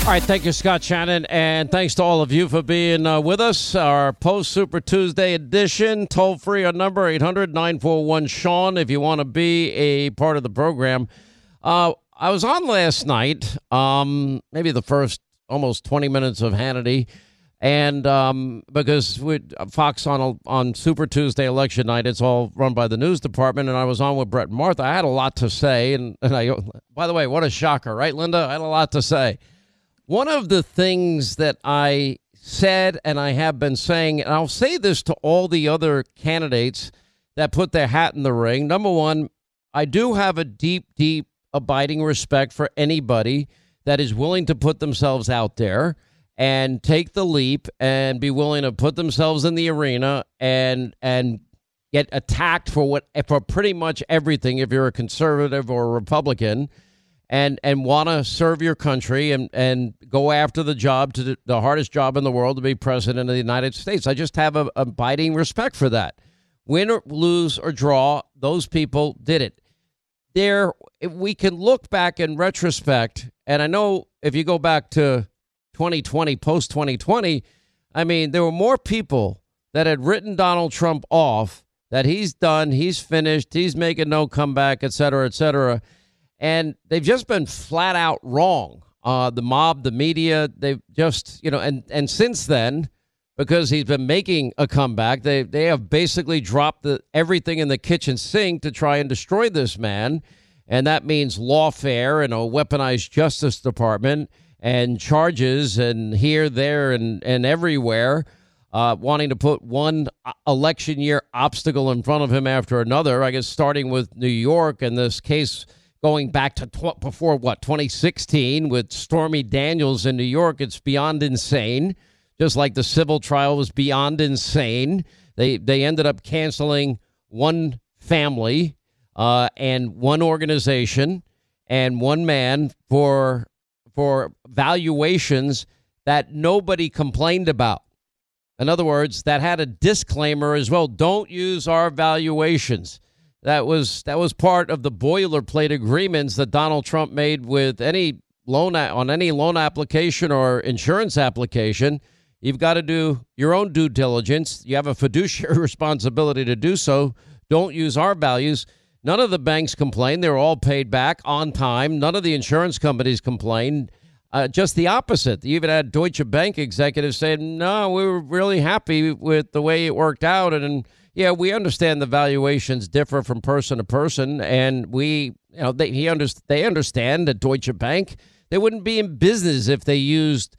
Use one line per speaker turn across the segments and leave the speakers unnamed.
All right, thank you, Scott Shannon, and thanks to all of you for being with us. Our post-Super Tuesday edition, toll-free on number 800-941-SEAN if you want to be a part of the program. I was on last night, maybe the first almost 20 minutes of Hannity, and because with Fox on Super Tuesday election night, it's all run by the news department, and I was on with Brett and Martha. I had a lot to say, and I, by the way, what a shocker, right, Linda? I had a lot to say. One of the things that I said, and I have been saying, and I'll say this to all the other candidates that put their hat in the ring. Number one, I do have a deep, deep, abiding respect for anybody that is willing to put themselves out there and take the leap and be willing to put themselves in the arena and get attacked for pretty much everything if you're a conservative or a Republican. And want to serve your country and go after the job, the hardest job in the world, to be president of the United States. I just have a abiding respect for that. Win or lose or draw, those people did it. We can look back in retrospect, and I know if you go back to 2020, post-2020, I mean, there were more people that had written Donald Trump off, that he's done, he's finished, he's making no comeback, et cetera, et cetera. And they've just been flat out wrong. The mob, the media, they've just, and since then, because he's been making a comeback, they have basically dropped everything in the kitchen sink to try and destroy this man. And that means lawfare and a weaponized Justice Department and charges and here, there, and everywhere, wanting to put one election year obstacle in front of him after another, I guess starting with New York and this case going back to before 2016 with Stormy Daniels in New York. It's beyond insane. Just like the civil trial was beyond insane. They ended up canceling one family and one organization and one man for valuations that nobody complained about. In other words, that had a disclaimer as well. Don't use our valuations. That was part of the boilerplate agreements that Donald Trump made with any loan application or insurance application. You've got to do your own due diligence. You have a fiduciary responsibility to do so. Don't use our values. None of the banks complained. They were all paid back on time. None of the insurance companies complained. Just the opposite. You even had Deutsche Bank executives saying, no, we were really happy with the way it worked out. And yeah, we understand the valuations differ from person to person, and they understand that Deutsche Bank, they wouldn't be in business if they used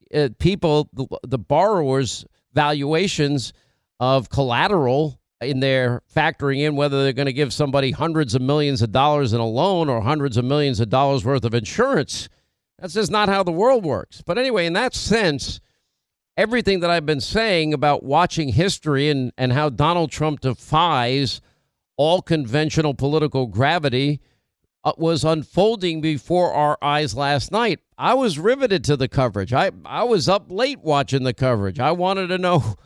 the borrowers' valuations of collateral in their factoring in whether they're going to give somebody hundreds of millions of dollars in a loan or hundreds of millions of dollars worth of insurance. That's just not how the world works. But anyway, in that sense, everything that I've been saying about watching history and how Donald Trump defies all conventional political gravity was unfolding before our eyes last night. I was riveted to the coverage. I was up late watching the coverage. I wanted to know,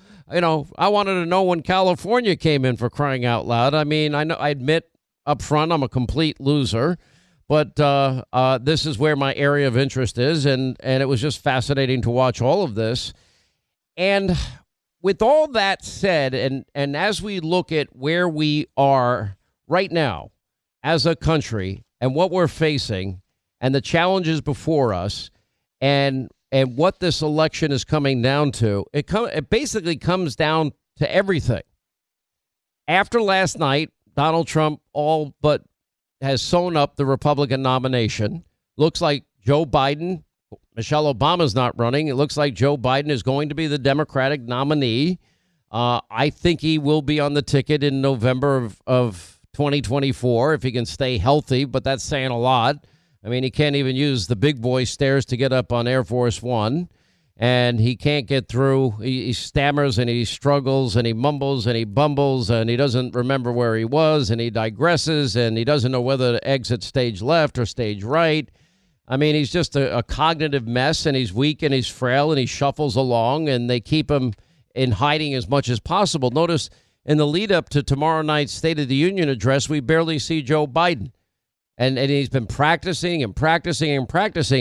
when California came in, for crying out loud. I mean, I admit up front I'm a complete loser, but this is where my area of interest is, and it was just fascinating to watch all of this. And with all that said, and as we look at where we are right now as a country and what we're facing and the challenges before us and what this election is coming down to, it basically comes down to everything. After last night, Donald Trump all but has sewn up the Republican nomination. Looks like Joe Biden, Michelle Obama's not running. It looks like Joe Biden is going to be the Democratic nominee. I think he will be on the ticket in November of 2024 if he can stay healthy, but that's saying a lot. I mean, he can't even use the big boy stairs to get up on Air Force One, and he can't get through. He stammers and he struggles and he mumbles and he bumbles and he doesn't remember where he was and he digresses and he doesn't know whether to exit stage left or stage right. I mean, he's just a cognitive mess, and he's weak and he's frail and he shuffles along, and they keep him in hiding as much as possible. Notice in the lead up to tomorrow night's State of the Union address, we barely see Joe Biden. And he's been practicing and practicing and practicing.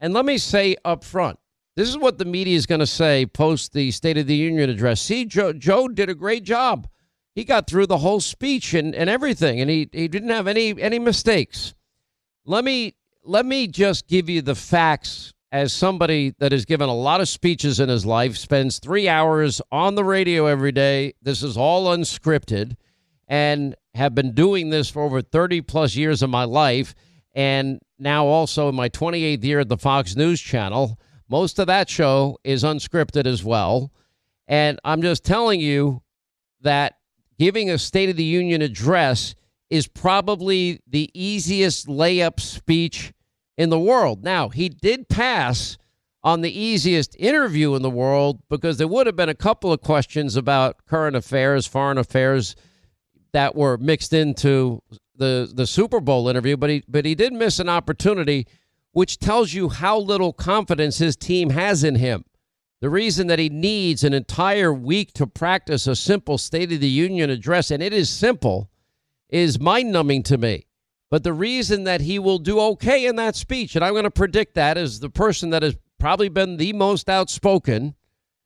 And let me say up front, this is what the media is going to say post the State of the Union address. See, Joe did a great job. He got through the whole speech and everything, and he didn't have any mistakes. Let me just give you the facts as somebody that has given a lot of speeches in his life, spends 3 hours on the radio every day. This is all unscripted, and have been doing this for over 30 plus years of my life, and now also in my 28th year at the Fox News Channel. Most of that show is unscripted as well. And I'm just telling you that giving a State of the Union address is probably the easiest layup speech in the world. Now, he did pass on the easiest interview in the world because there would have been a couple of questions about current affairs, foreign affairs that were mixed into the Super Bowl interview. But he did miss an opportunity, which tells you how little confidence his team has in him. The reason that he needs an entire week to practice a simple State of the Union address, and it is simple, is mind-numbing to me. But the reason that he will do okay in that speech, and I'm going to predict that as the person that has probably been the most outspoken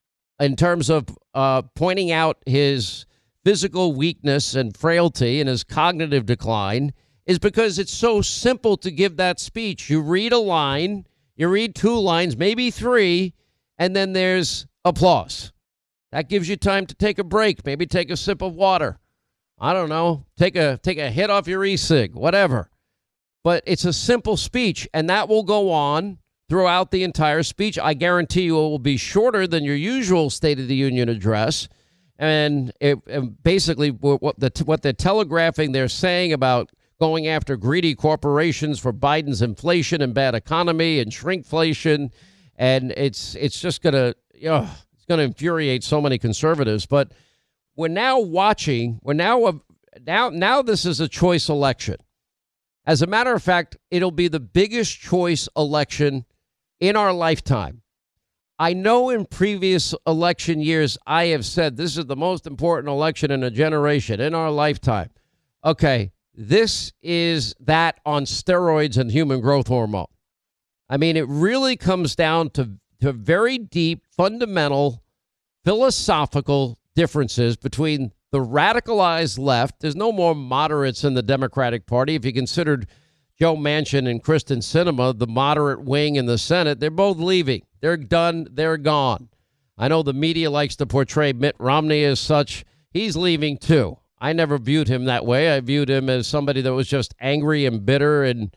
in terms of pointing out his physical weakness and frailty and his cognitive decline, is because it's so simple to give that speech. You read a line, you read 2 lines, maybe 3, and then there's applause. That gives you time to take a break, maybe take a sip of water. I don't know, take a hit off your e-cig, whatever. But it's a simple speech, and that will go on throughout the entire speech. I guarantee you it will be shorter than your usual State of the Union address. And basically what they're telegraphing, they're saying about going after greedy corporations for Biden's inflation and bad economy and shrinkflation. And it's just going to, it's going to infuriate so many conservatives. But we're now watching, now this is a choice election. As a matter of fact, it'll be the biggest choice election in our lifetime. I know in previous election years, I have said this is the most important election in a generation, in our lifetime. Okay, this is that on steroids and human growth hormone. I mean, it really comes down to very deep, fundamental, philosophical differences between the radicalized left. There's no more moderates in the Democratic Party. If you considered Joe Manchin and Kristen Sinema, the moderate wing in the Senate, they're both leaving. They're done. They're gone. I know the media likes to portray Mitt Romney as such. He's leaving, too. I never viewed him that way. I viewed him as somebody that was just angry and bitter and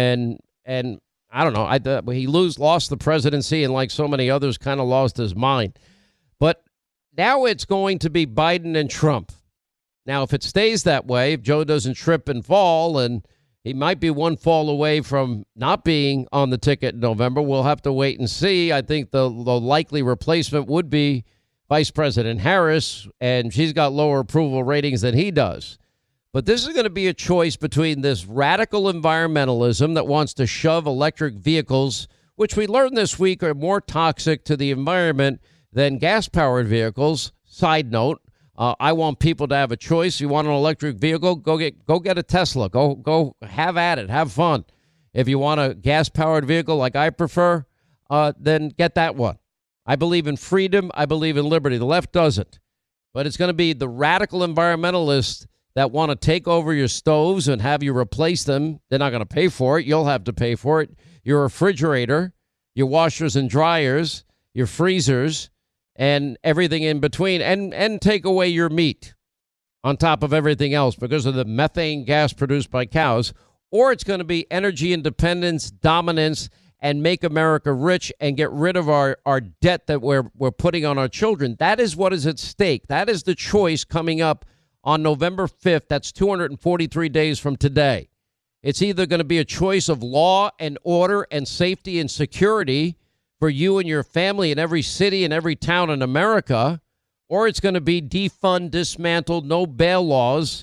I don't know. He lost the presidency and like so many others kind of lost his mind. But now it's going to be Biden and Trump. Now, if it stays that way, if Joe doesn't trip and fall, and he might be one fall away from not being on the ticket in November, we'll have to wait and see. I think the likely replacement would be Vice President Harris, and she's got lower approval ratings than he does. But this is going to be a choice between this radical environmentalism that wants to shove electric vehicles, which we learned this week are more toxic to the environment than gas-powered vehicles. Side note, I want people to have a choice. You want an electric vehicle? Go get a Tesla. Go have at it. Have fun. If you want a gas-powered vehicle like I prefer, then get that one. I believe in freedom. I believe in liberty. The left doesn't. But it's going to be the radical environmentalists that want to take over your stoves and have you replace them. They're not going to pay for it. You'll have to pay for it. Your refrigerator, your washers and dryers, your freezers, and everything in between, and take away your meat on top of everything else because of the methane gas produced by cows. Or it's going to be energy independence, dominance, and make America rich and get rid of our debt that we're putting on our children. That is what is at stake. That is the choice coming up on November 5th. That's 243 days from today. It's either going to be a choice of law and order and safety and security for you and your family in every city and every town in America, or it's going to be defund, dismantled, no bail laws.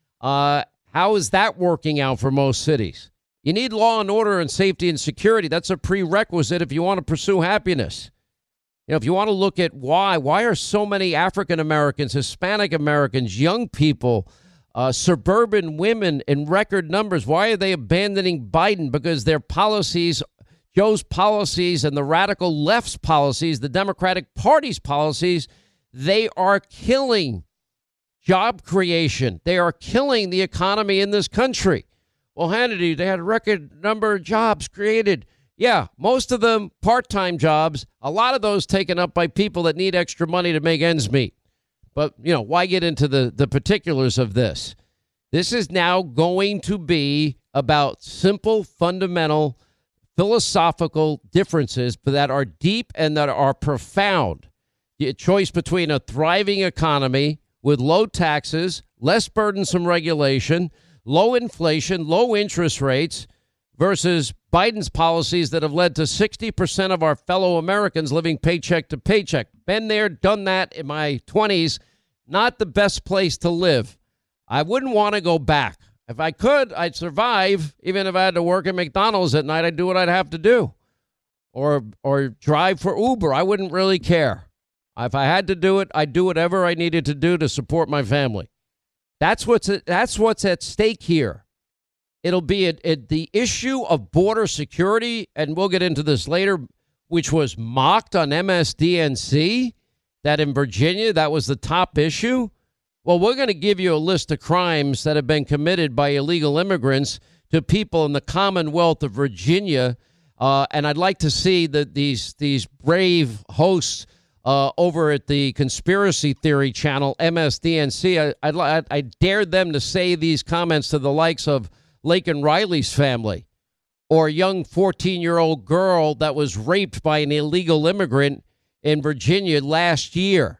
How is that working out for most cities? You need law and order and safety and security. That's a prerequisite if you want to pursue happiness. You know, if you want to look at why are so many African Americans, Hispanic Americans, young people, suburban women in record numbers, why are they abandoning Biden? Because their policies Joe's policies and the radical left's policies, the Democratic Party's policies, they are killing job creation. They are killing the economy in this country. Well, Hannity, they had a record number of jobs created. Yeah, most of them part-time jobs, a lot of those taken up by people that need extra money to make ends meet. But, why get into the particulars of this? This is now going to be about simple, fundamental, philosophical differences that are deep and that are profound. The choice between a thriving economy with low taxes, less burdensome regulation, low inflation, low interest rates versus Biden's policies that have led to 60% of our fellow Americans living paycheck to paycheck. Been there, done that in my 20s. Not the best place to live. I wouldn't want to go back. If I could, I'd survive. Even if I had to work at McDonald's at night, I'd do what I'd have to do. Or drive for Uber. I wouldn't really care. If I had to do it, I'd do whatever I needed to do to support my family. That's what's at stake here. It'll be the issue of border security, and we'll get into this later, which was mocked on MSDNC, that in Virginia, that was the top issue. Well, we're going to give you a list of crimes that have been committed by illegal immigrants to people in the Commonwealth of Virginia. And I'd like to see that these brave hosts over at the conspiracy theory channel, MSDNC, I dared them to say these comments to the likes of Laken Riley's family, or a young 14-year-old girl that was raped by an illegal immigrant in Virginia last year.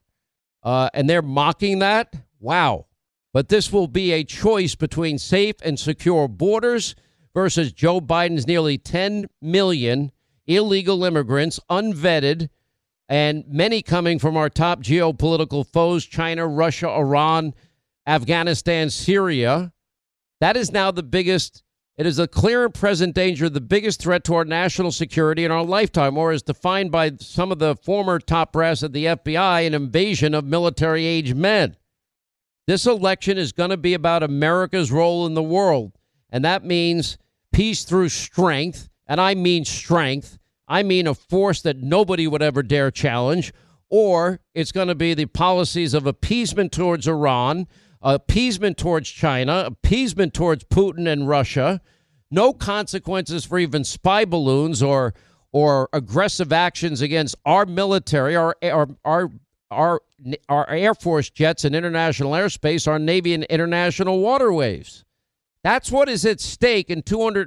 And they're mocking that? Wow. But this will be a choice between safe and secure borders versus Joe Biden's nearly 10 million illegal immigrants, unvetted, and many coming from our top geopolitical foes, China, Russia, Iran, Afghanistan, Syria. That is now the biggest. It is a clear and present danger, the biggest threat to our national security in our lifetime, or as defined by some of the former top brass at the FBI, an invasion of military-age men. This election is going to be about America's role in the world, and that means peace through strength, and I mean strength. I mean a force that nobody would ever dare challenge, or it's going to be the policies of appeasement towards Iran, appeasement towards China, appeasement towards Putin and Russia, no consequences for even spy balloons or aggressive actions against our military, our Air Force jets in international airspace, our Navy in international waterways. That's what is at stake in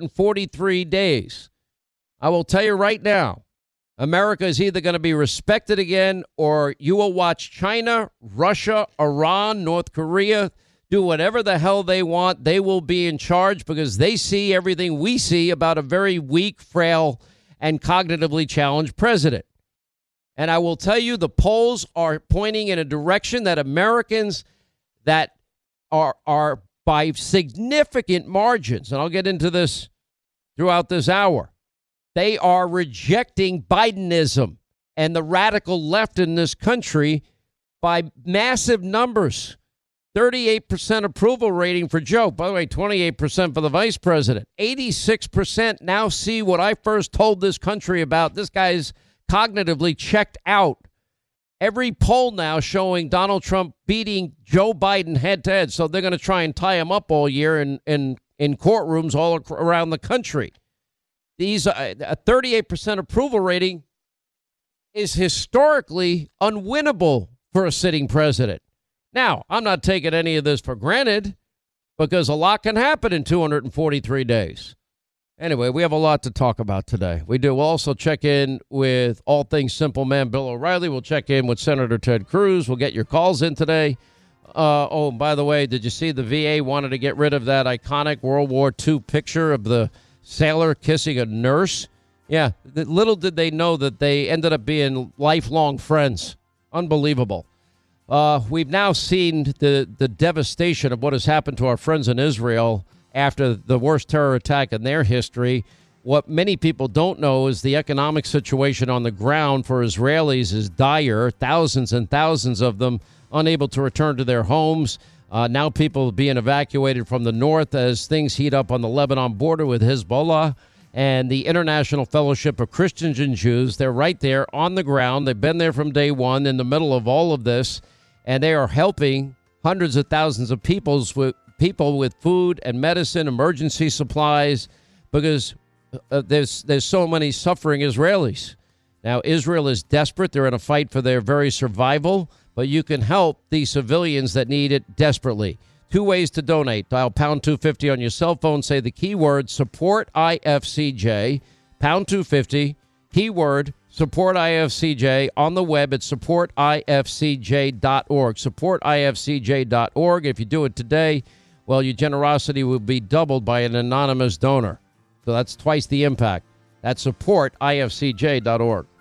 243 days. I will tell you right now, America is either going to be respected again, or you will watch China, Russia, Iran, North Korea do whatever the hell they want. They will be in charge because they see everything we see about a very weak, frail, and cognitively challenged president. And I will tell you, the polls are pointing in a direction that Americans that are by significant margins, and I'll get into this throughout this hour, they are rejecting Bidenism and the radical left in this country by massive numbers. 38% approval rating for Joe. By the way, 28% for the vice president. 86% now see what I first told this country about. This guy's cognitively checked out. Every poll now showing Donald Trump beating Joe Biden head to head. So they're going to try and tie him up all year in courtrooms all around the country. These a 38% approval rating is historically unwinnable for a sitting president. Now, I'm not taking any of this for granted because a lot can happen in 243 days. Anyway, we have a lot to talk about today. We do. We'll also check in with all things Simple Man Bill O'Reilly. We'll check in with Senator Ted Cruz. We'll get your calls in today. By the way, did you see the VA wanted to get rid of that iconic World War II picture of the sailor kissing a nurse? Yeah, little did they know that they ended up being lifelong friends. Unbelievable. We've now seen the devastation of what has happened to our friends in Israel after the worst terror attack in their history. What many people don't know is the economic situation on the ground for Israelis is dire. Thousands and thousands of them unable to return to their homes. Now people being evacuated from the north as things heat up on the Lebanon border with Hezbollah. and the International Fellowship of Christians and Jews. They're right there on the ground. They've been there from day one in the middle of all of this, and they are helping hundreds of thousands of people with food and medicine, emergency supplies, because there's so many suffering Israelis. Now, Israel is desperate. They're in a fight for their very survival, but you can help these civilians that need it desperately. 2 ways to donate. Dial pound 250 on your cell phone. Say the keyword support IFCJ, pound 250, keyword support IFCJ on the web at supportifcj.org. Supportifcj.org. If you do it today, well, your generosity will be doubled by an anonymous donor. So that's twice the impact. That's supportifcj.org.